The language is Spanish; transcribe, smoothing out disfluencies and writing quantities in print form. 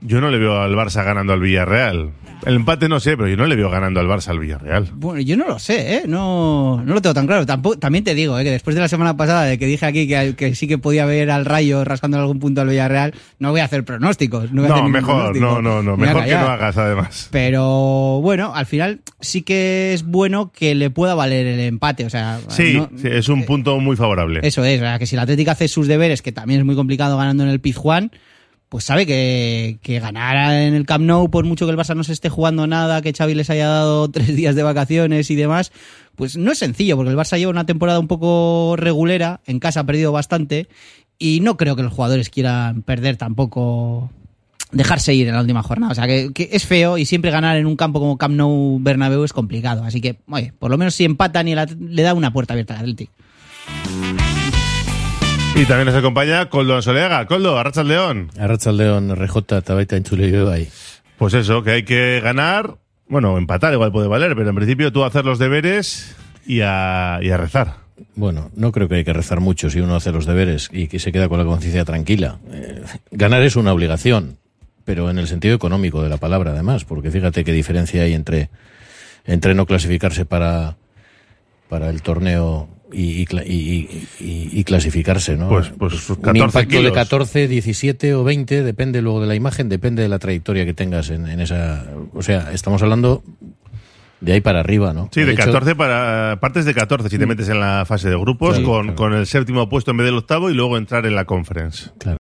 Yo no le veo al Barça ganando al Villarreal. El empate no sé, pero yo no le veo ganando al Barça al Villarreal. Bueno, yo no lo sé, ¿eh? No lo tengo tan claro. También te digo, que después de la semana pasada, de que dije aquí que sí que podía ver al Rayo rascando algún punto al Villarreal, no voy a hacer pronósticos. No, mejor que no hagas, además. Pero bueno, al final sí que es bueno que le pueda valer el empate. O sea, sí, es un punto muy favorable. Eso es, o sea, que si el Atlético hace sus deberes, que también es muy complicado ganando en el Pizjuán, pues sabe que ganar en el Camp Nou, por mucho que el Barça no se esté jugando nada, que Xavi les haya dado 3 días de vacaciones y demás, pues no es sencillo, porque el Barça lleva una temporada un poco regulera, en casa ha perdido bastante, y no creo que los jugadores quieran perder tampoco, dejarse ir en la última jornada. O sea, que es feo, y siempre ganar en un campo como Camp Nou Bernabéu es complicado. Así que, oye, por lo menos si empatan y le da una puerta abierta al Atlético. Y también nos acompaña Koldo Ansoleaga. Koldo, Arratsaldeon. Arratsaldeon, RJ, tabaita entzule yo ahí. Pues eso, que hay que ganar, bueno, empatar igual puede valer, pero en principio tú hacer los deberes y a rezar. Bueno, no creo que hay que rezar mucho si uno hace los deberes y que se queda con la conciencia tranquila. Ganar es una obligación, pero en el sentido económico de la palabra, además, porque fíjate qué diferencia hay entre no clasificarse para el torneo y clasificarse, ¿no? Pues 14 un impacto kilos. de 14, 17 o 20, depende luego de la imagen, depende de la trayectoria que tengas en esa... O sea, estamos hablando de ahí para arriba, ¿no? Sí, de 14 partes de 14 si te metes en la fase de grupos, claro, con el séptimo puesto en vez del octavo y luego entrar en la Conference. Claro.